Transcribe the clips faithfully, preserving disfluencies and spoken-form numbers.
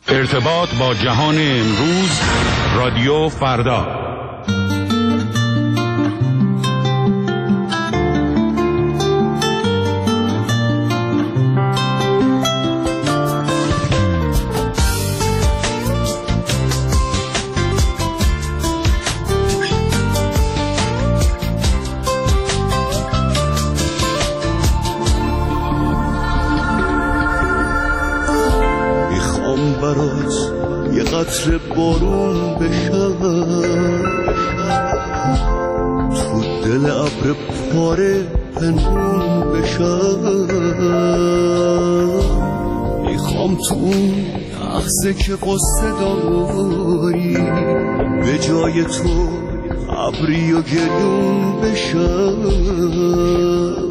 ارتباط با جهان امروز، رادیو فردا. قطره بارون بشم تو دل ابر پاره پنهون بشم، میخوام تو اون لحظه که قصه داری به جای تو ابری و گلون بشم،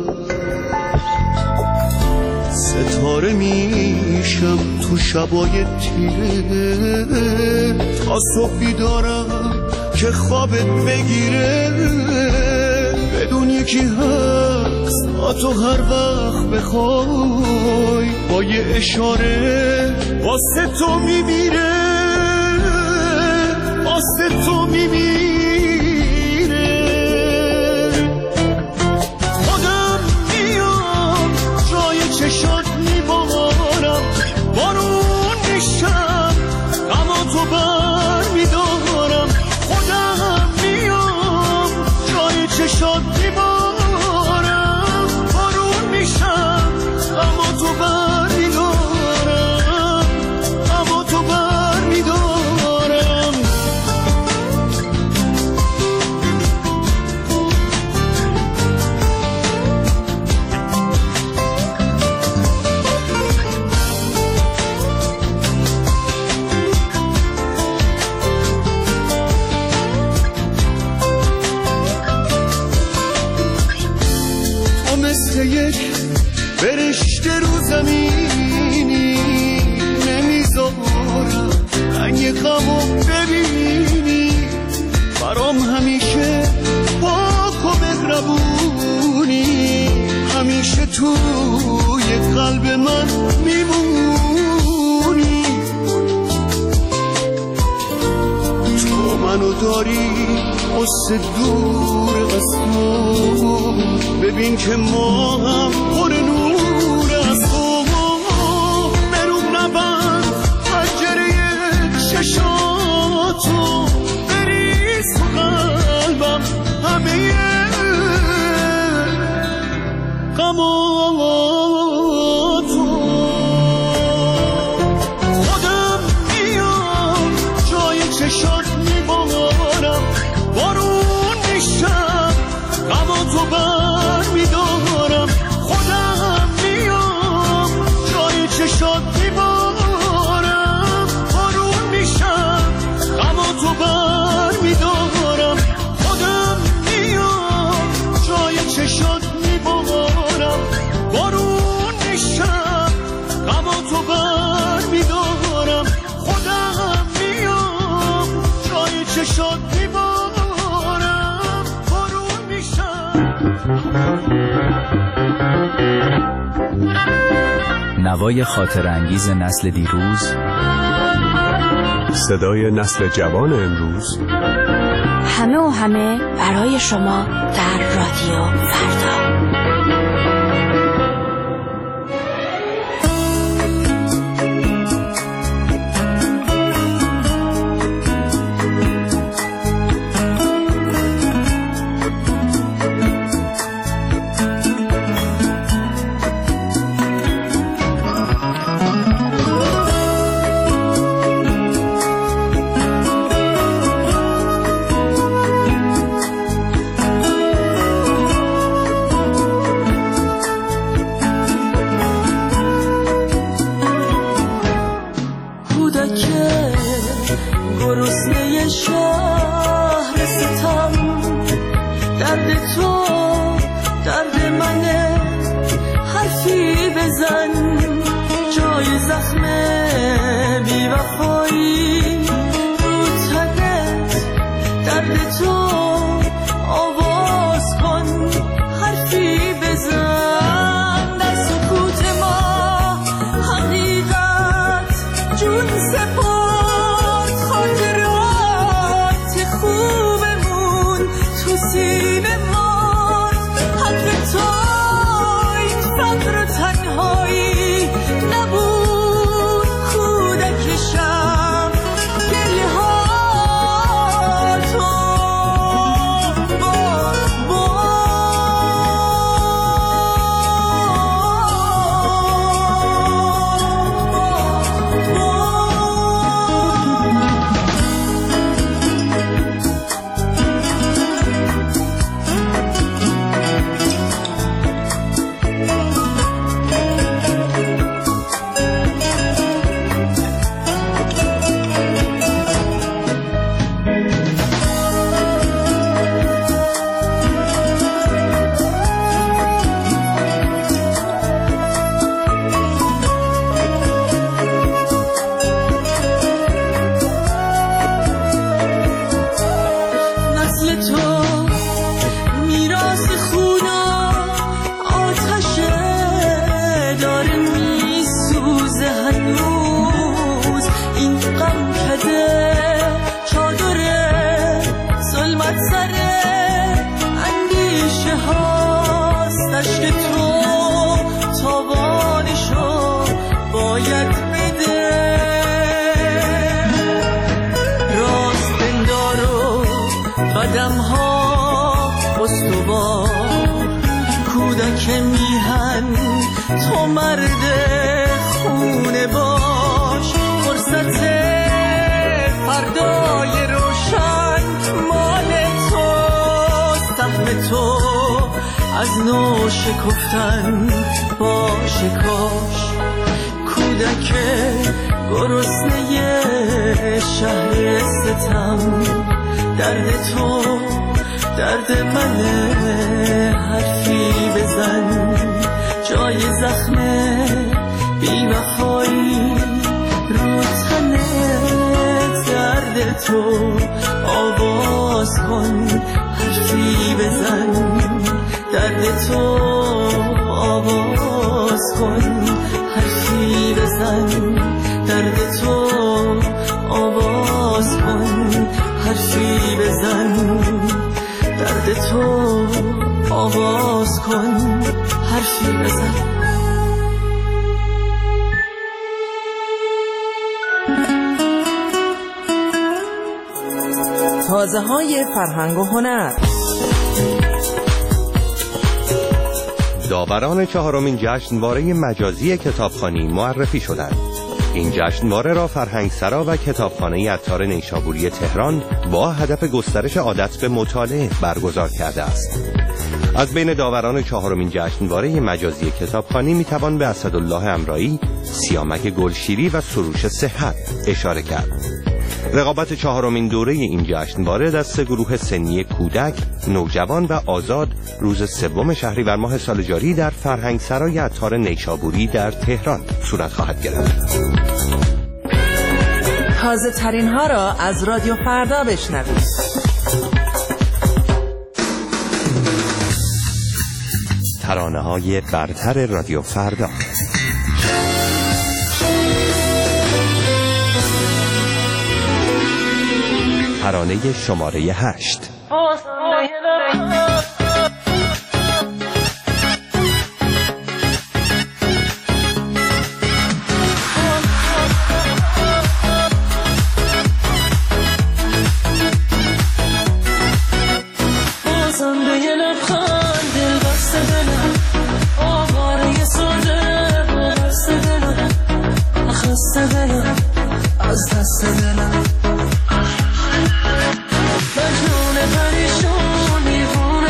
ستاره میشم تو شبای تیره تا صبح بیدارم که خوابت بگیره، بدون یکی هست تا تو هر وقت بخوای با یه اشاره واسه تو میمیره، واسه تو میمیره. خودم میام جای چشات میبارم، بارون میشم اما تو بر میدارم، خودم میام جای چشات میبارم، بارون میشم اما تو بر میدارم، اما تو بر میدارم. یک برشته رو زمینی نمیذارم رنگ غمو ببینی، برام همیشه پاک و مهربونی، همیشه توی قلب من میمونی، تو منو داری قصه دور از تو، ببین که ما هم پر نور از تو، برون نبند پنجره چشاتو، بریز تو قلبم همه غماتو. خودم میام جای چشات میبارم، بارون میشم اما تو بر میدارم، خودم میام جای چشات میبارم، بارون میشم اما تو بر میدارم، خودم میام جای چشات میبارم، بارون میشم اما تو بر میدارم، خودم میام جای چشات میبارم، بارون میشم. نوای خاطرانگیز نسل دیروز، صدای نسل جوان امروز، همه و همه برای شما در رادیو فردا. جون سپر قدم ها استوار، کودک میهن تو مرد خونه باش. فرصت فردای روشن مال تو، سهم تو از نو شکفتن باشه کاش. کودک گرسنه شهر ستم، درد تو درد منه، حرفی بزن جای زخم بی وفایی رو تنه. درد تو آواز کن، حرفی بزن درد تو آواز کن، حرفی بزن درد تو آواز کن، حرفی بزن درد تو آواز کن، حرفی بزن. تازه های فرهنگ و هنر. داوران چهارمین جشنواره مجازی کتابخوانی معرفی شدند. این جشنواره را فرهنگسرا و کتابخانه عطار نیشابوری تهران با هدف گسترش عادت به مطالعه برگزار کرده است. از بین داوران چهارمین جشنواره مجازی کتابخوانی میتوان به اسدالله امرایی، سیامک گلشیری و سروش صحت اشاره کرد. رقابت چهارمین دوره این جشنواره در سه گروه سنی کودک، نوجوان و آزاد روز سوم شهریور ماه سال جاری در فرهنگسرای عطار نیشابوری در تهران صورت خواهد گرفت. تازه ترین ها را از رادیو فردا بشنوید. ترانه های برتر رادیو فردا. ترانه شماره هشت. مجنون پریشون دیوونه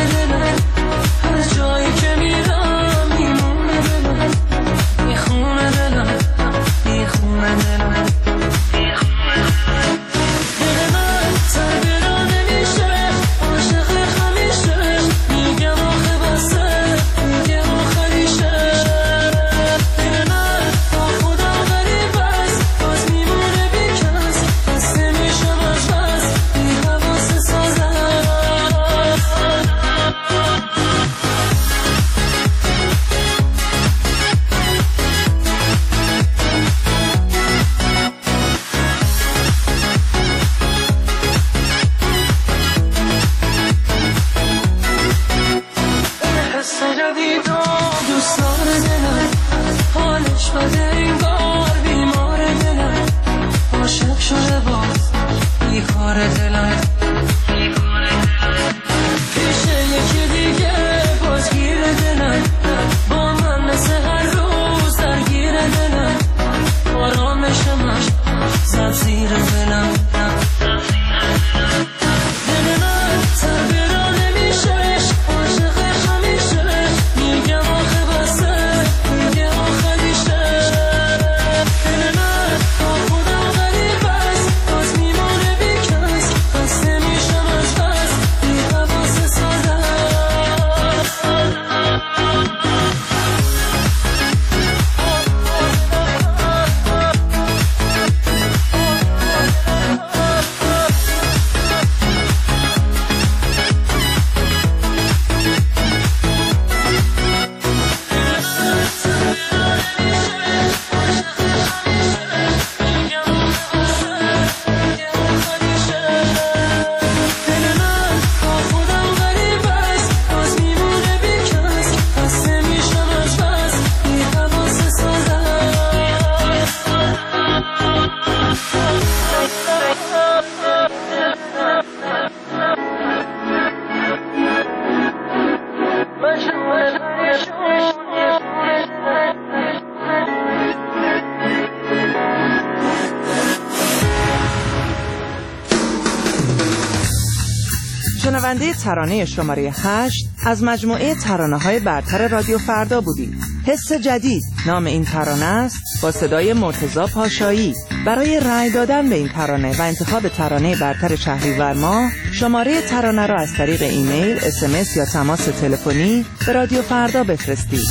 شنونده ترانه شماره هشت از مجموعه ترانه‌های برتر رادیو فردا بودید. حس جدید نام این ترانه است، با صدای مرتضی پاشایی. برای رأی دادن به این ترانه و انتخاب ترانه برتر شهریور ماه، شماره ترانه را از طریق ایمیل، اس ام اس یا تماس تلفنی به رادیو فردا بفرستید.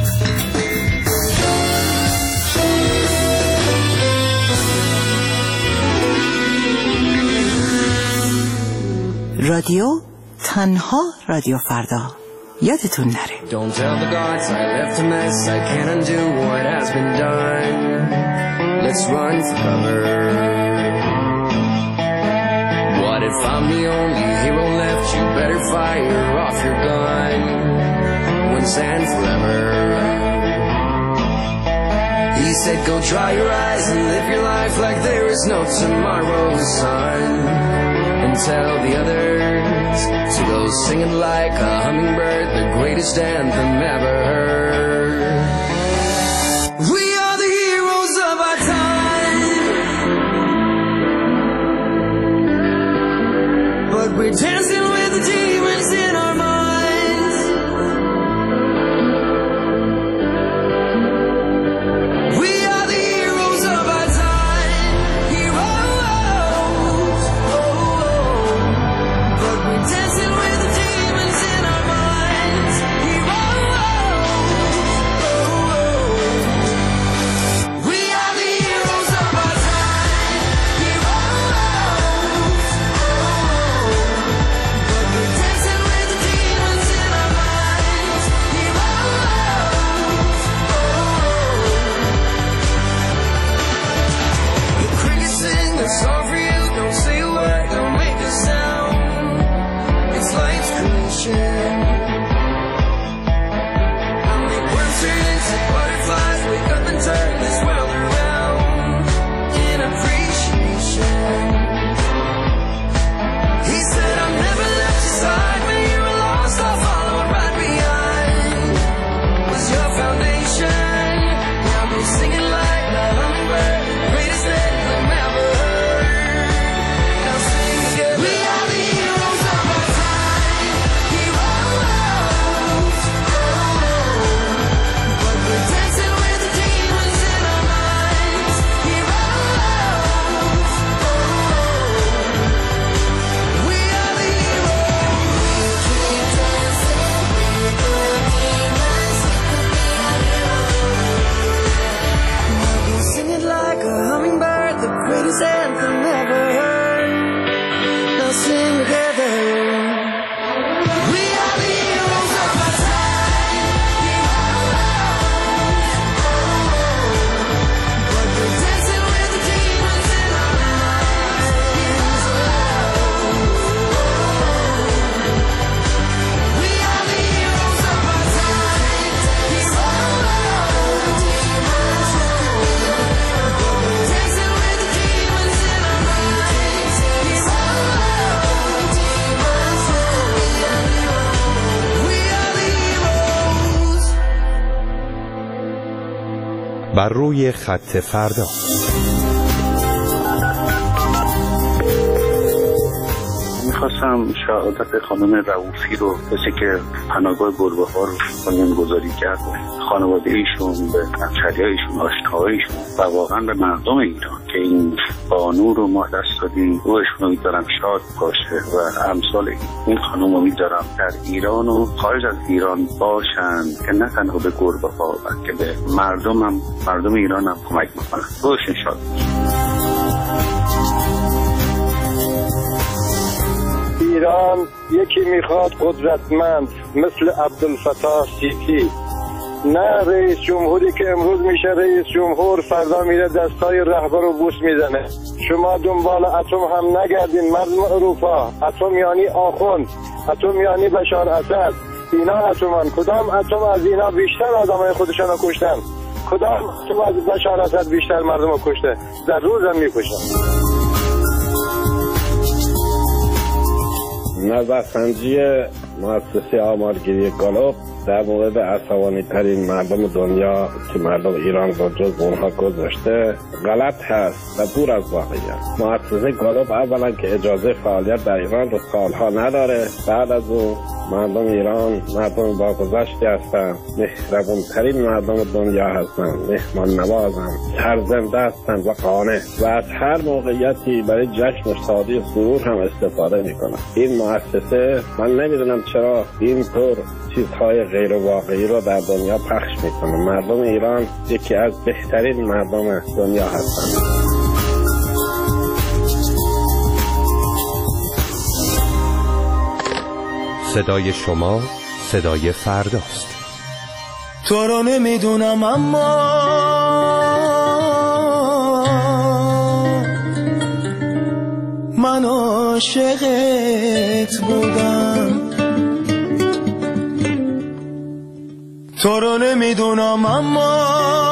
رادیو تنها رادیو فردا. یادتون نره. Don't tell the gods I left a mess. I can't undo what has been done. Let's run for cover. What if I'm the only hero left? You better fire off your gun once and forever. He said go dry your eyes and live your life like there is no tomorrow, son. And tell the others to go singing like a hummingbird, the greatest anthem ever heard. We are the heroes of our time, but we're dancing with the demons in our minds. We are the heroes of our time, heroes. Dancing with the demons in our minds, heroes. We are the heroes of our time, heroes. But we're dancing with the demons in our minds, heroes. The crickets sing the song for you, don't say a word, don't make a sound. It's life's creation. I'll make worms turn into butterflies, wake up and turn this world around in appreciation. He said I'll never let you slide, when you were lost I'll follow right behind. Was your foundation. Now go singing like a hummingbird, greatest anthem ever heard. Now sing together. We are the heroes of our time, heroes. But we're dancing with the demons in our minds, heroes. We are the heroes. Keep dancing with the demons. Now go sing it like a hummingbird, the greatest anthem ever heard. Now sing together. We are the heroes of our time, heroes. But we're dancing with the demons in our minds, heroes. We are the heroes of our time, heroes. But we're dancing with the demons in our minds, heroes. We are the heroes. بر روی خط فردا. میخواستم شهادت خانم رؤوفی رو، کسی که پناهگاه گربه ها رو بنیانگذاری کرد، خانواده ایشون، به همشهریایشون، آشناهایشون و واقعا به مردم ایران که این بانو رو ما دست دادیم، روحشون رو میدارم شاد باشه و امثال این خانم رو میدارم در ایران و خارج از ایران باشن که نه تنها به گربه ها بلکه به مردم هم، مردم ایران هم کمک میکنن. روحشون شاد باشه. ایران یکی میخواد قدرتمند مثل عبدالفتاح سیسی، نه رئیس جمهوری که امروز میشه رئیس جمهور فردا میره دستای رهبر رو بوس میزنه. شما دنبال اتم هم نگردین مردم اروپا. اتم یعنی آخوند، اتم یعنی بشار اسد. اینا اتمان. کدام اتم از اینا بیشتر آدمای خودشون رو کشتن؟ کدام اتم از بشار اسد بیشتر مردم رو کشته؟ در روز هم میکشن. نظرسنجی مؤسسه آمارگیری گالوپ در مورد عصبانی ترین مردم دنیا که مردم ایران رو جز اونها گذاشته غلط هست و دور از واقعیت. مؤسسه گالوب اولا که اجازه فعالیت در ایران رو سالها نداره، بعد از اون مردم ایران مردم با گذشتی هستن، مهربون ترین مردم دنیا هستن، مهمان نوازن، سرزنده هستن و قانع و از هر موقعیتی برای جشن و شادی و سرور هم استفاده میکنن. این مؤسسه من نمیدونم چرا اینطور چیزهای غیر واقعی رو در دنیا پخش میکنه. مردم ایران یکی از بهترین مردم دنیا هستن. صدای شما صدای فرداست. تو رو نمیدونم اما من عاشقت بودم. تو رو نمیدونم اما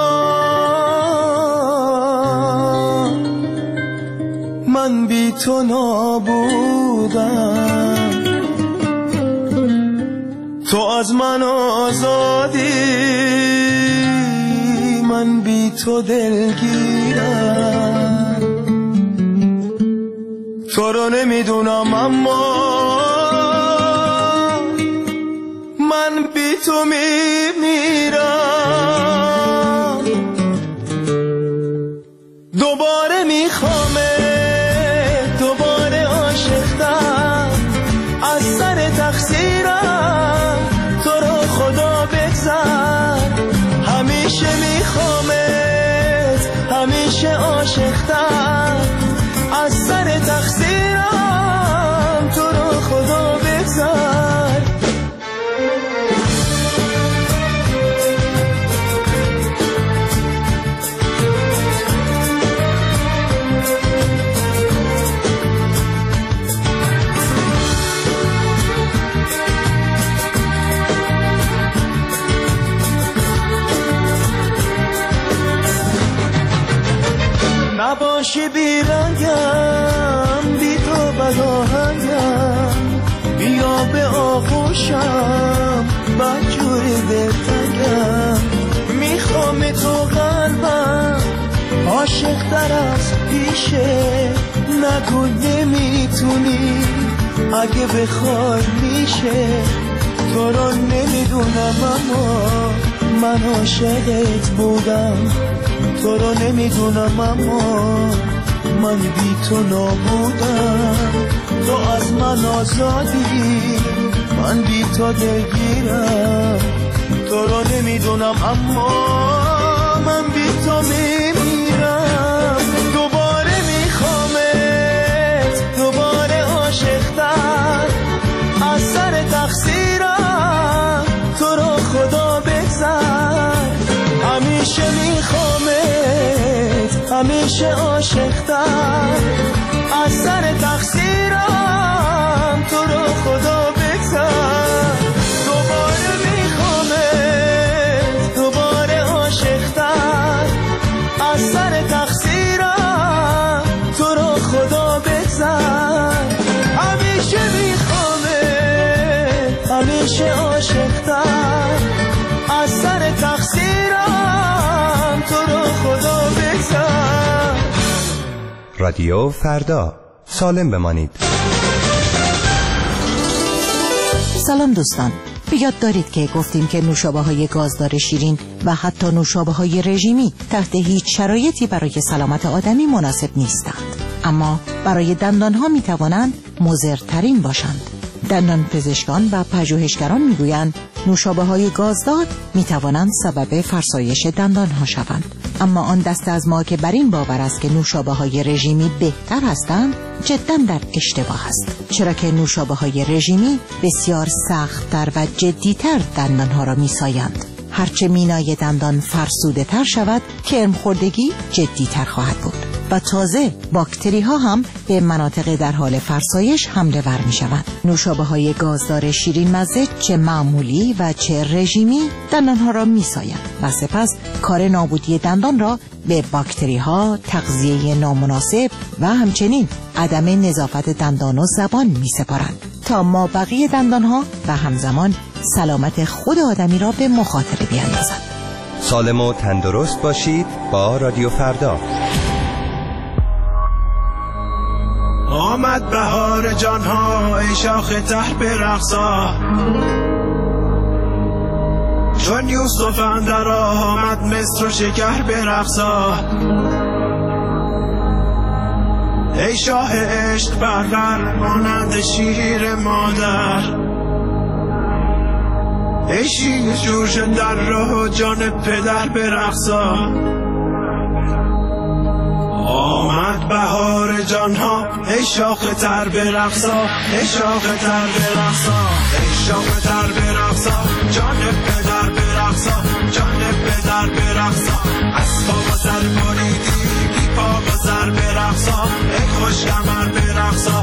من بی تو نابودم. تو از من آزادی من بی تو دلگیرم. تو رو نمیدونم اما من بی تو میمیرم. دوباره میخوامه، دوباره عاشقتم، از سر تقصیرم تو رو خدا بگذر. همیشه میخوامت، همیشه عاشقتم، از سر تقصیرم تو رو خدا بگذر. نباشی بیرنگم، بی تو بداهنگم، بیا به آغوشم بدجوری دلتنگم. میخوام تو قلبم عاشق در از پیشه، نگو نمیتونی اگه بخوای میشه. تو رو نمیدونم اما من عاشقت بودم. تو رو نمیدونم اما من بی تو نابودم. تو از من آزادی من بی تو دلگیرم. تو رو نمیدونم اما من بی تو میمیرم. دوباره میخوامت، دوباره عاشقتر، از سر تقصیرم تو رو خدا بگذر. همیشه میخوامت، همیشه عاشقتر، از سر تقصیرم تو رو خدا بگذر. دوباره میخوامت، دوباره عاشقتر، از سر تقصیرم تو رو خدا بگذر. همیشه میخوامت، همیشه عاشقتر، از سر تقصیرم تو رو خدا بگذر. رادیو فردا، سالم بمانید. سلام دوستان، بیاد دارید که گفتیم که نوشابه های گازدار شیرین و حتی نوشابه های رژیمی تحت هیچ شرایطی برای سلامت آدمی مناسب نیستند، اما برای دندان ها می توانند مضرترین باشند. دندان پزشکان و پژوهشگران می گویند نوشابه های گازدار می توانند سبب فرسایش دندان ها شوند. اما آن دست از ما که بر این باور است که نوشابه های رژیمی بهتر هستند جدا در اشتباه است، چرا که نوشابه های رژیمی بسیار سخت‌تر و جدی‌تر دندان ها را می سایند. هرچه مینای دندان فرسوده تر شود کرم خوردگی جدی‌تر خواهد بود و تازه باکتری ها هم به مناطق در حال فرسایش حمله ور می شوند. نوشابه های گازدار شیرین مزه چه معمولی و چه رژیمی دندان ها را می سایند و سپس کار نابودی دندان را به باکتری ها، تغذیه نامناسب و همچنین عدم نظافت دندان و زبان می سپارند تا ما بقیه دندان ها و همزمان سلامت خود آدمی را به مخاطره بیاندازد. سالم و تندرست باشید با رادیو فردا. آمد بهار جانها ای شاخ ته برقصا، چون یوسف اندر آمد مصر و شکر برقصا. ای شاه عشق پرور مانند شیر مادر، ای شیر جوش در راه جان پدر برقصا. آمد بهار جانها ای شاخ تر برقصا، ای شاخ تر برقصا، ای شاخ تر برقصا، جان پدر برقصا، جان پدر برقصا. از پا و سر بریدی بی پا و سر برقصا، ای خوش کمر برقصا.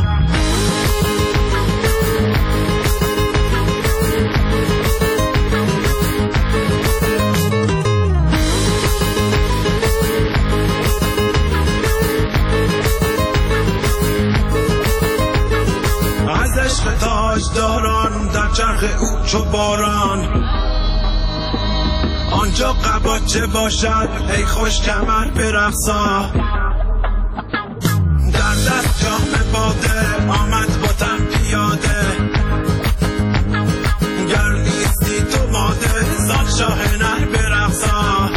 عشق تاج داران در چرخ او چو باران، آنجا قباچه باشد ای خوش کمر برقصا. در دست جام باده آمد با تن پیاده، گر نیستی تو ماده زان شاه نر برقصا.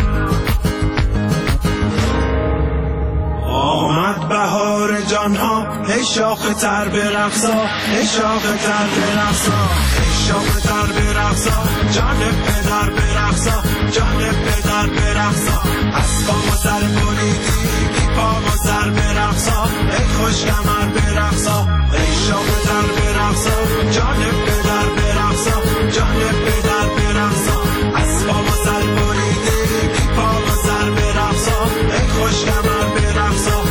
آمد بهار جانها ای شاخ تر برقصا، ای شاخ تر برقصا، ای شاخ تر برقصا، جان پدر برقصا، جان پدر برقصا. از پا و سر بریدی بی پا و سر برقصا، ای خوش کمر برقصا. ای شاخ تر برقصا، جان پدر برقصا، جان پدر برقصا. از پا و سر بریدی بی پا و سر برقصا، ای خوش کمر برقصا.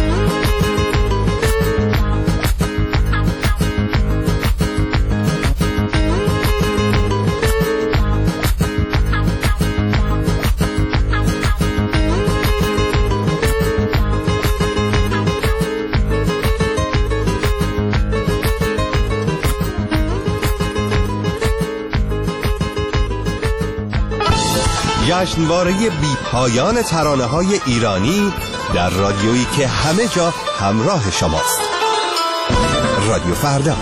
جشنواره بی پایان ترانه‌های ایرانی در رادیویی که همه جا همراه شماست. رادیو فردا.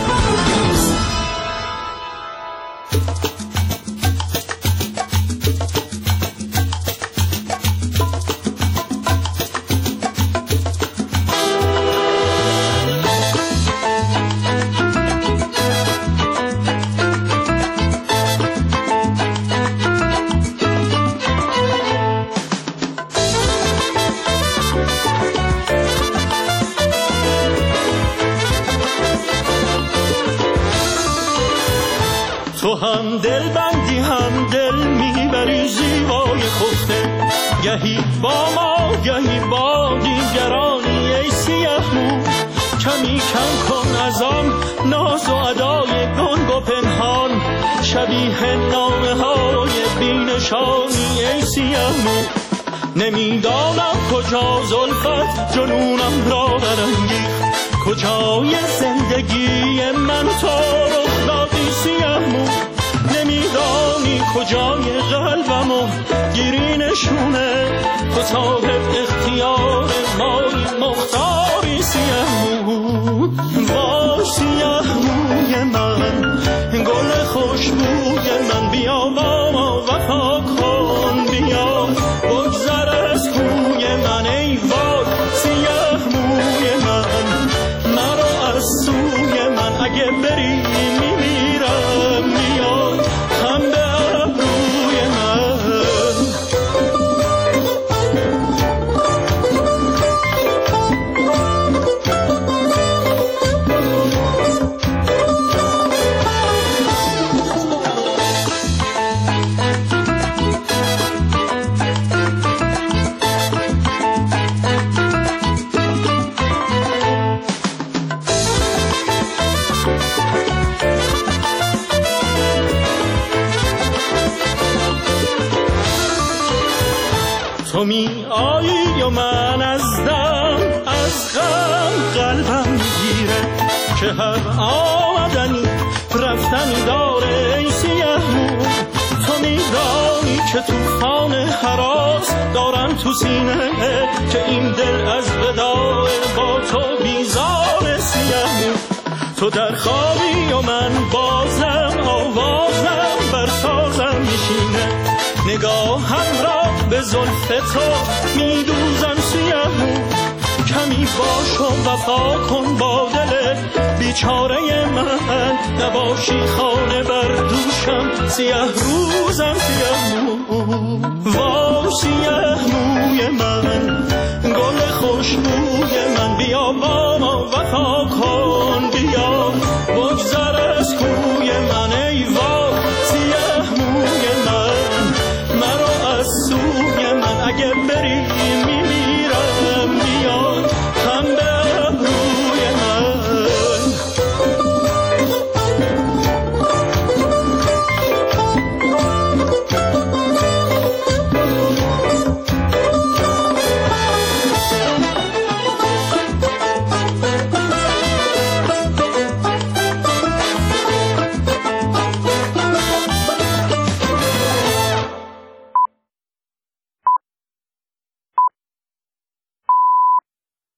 تو هم دل بندی هم دل میبری زیبای خفته، گهی با ما گهی با دیگرانی ای سیه مو. کمی کم کن از آن ناز و ادای گنگ و پنهان، شبیه نامه های بینشانی ای سیه مو. نمیدانم کجا زلفت جنونم را برانگیخت، کجای زندگی من تو رخ دادی سیه مو. نمیدانی کجای قلبمو گیری نشونه، تو صاحب اختیار مای مختاری سیه مو. با سیه موی من گل خوشبوی من، بیا با ما وفا کن، بیا بگذر از کوی من. ای وای سیه موی من، مرا از سوی من اگه بری میمیرم، بیا هم به ابروی من. تو می آیی و من از دم از غم قلبم میگیره، که هر آمدنی رفتنی داره ای سیه چه توفان هراس دارم تو سینه که این دل از وداع با تو بیزار سیه. تو در خوابی و من بازم آوازم بر سازم میشینه، نگاهم را به زلف تو میدوزم سیه. کمی باش و وفا کن با دل بیچاره من، نباشی خانه بر دوشم سیه روزم سیه مو. وا سیه موی من گل